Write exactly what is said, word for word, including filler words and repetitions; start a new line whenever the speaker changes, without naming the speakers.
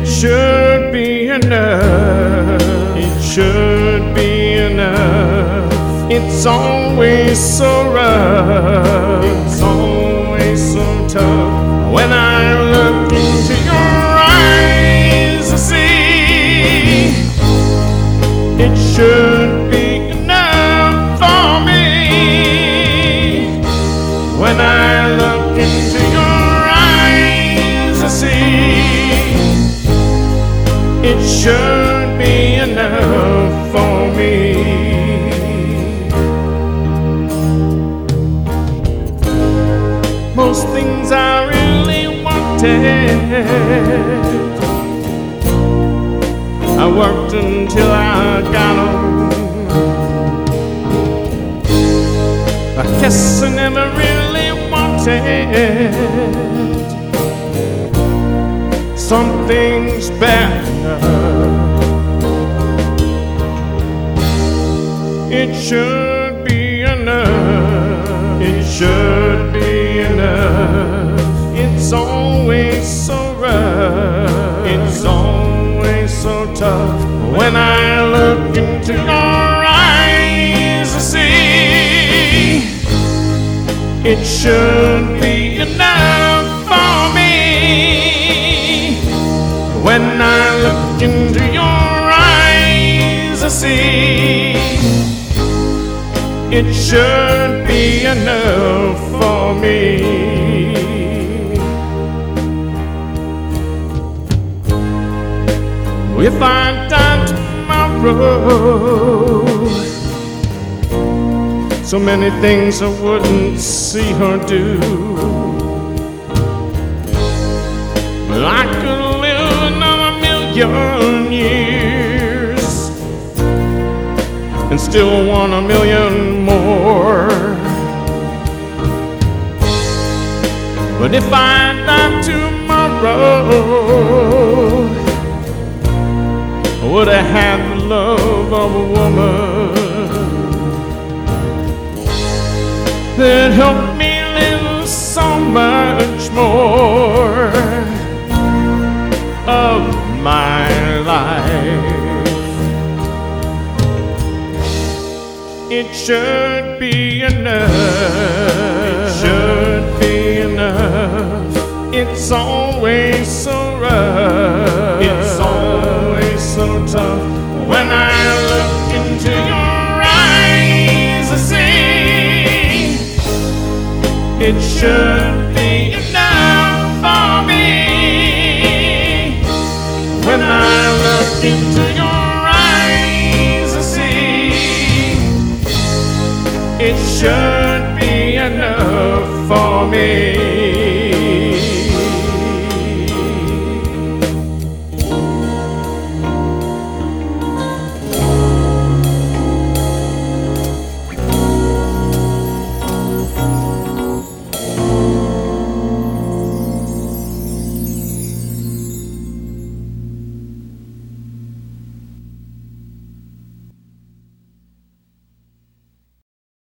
It should be enough. It should be enough. It's always so rough. It's always so tough. When I look into your eyes, I see it should be enough for me. When I look into your eyes, I see it should be enough for me. Most things I really wanted, I worked until I got them. I guess I never really wanted some things better. It should be enough. It should be enough. It's always so rough. It's always so tough. When I look into your eyes, I see it should be enough for me. When I look into your eyes, I see it should be enough for me. If I died tomorrow, so many things I wouldn't see her do, but I could live another million years and still want a million more. But if I died tomorrow, I would have had the love of a woman that helped me live so much more of my life. It should be enough. It should be enough. It's always so rough. It's always so tough. When I look into your eyes, I see it should be enough for me. When I look into your eyes, I see it should be enough for me.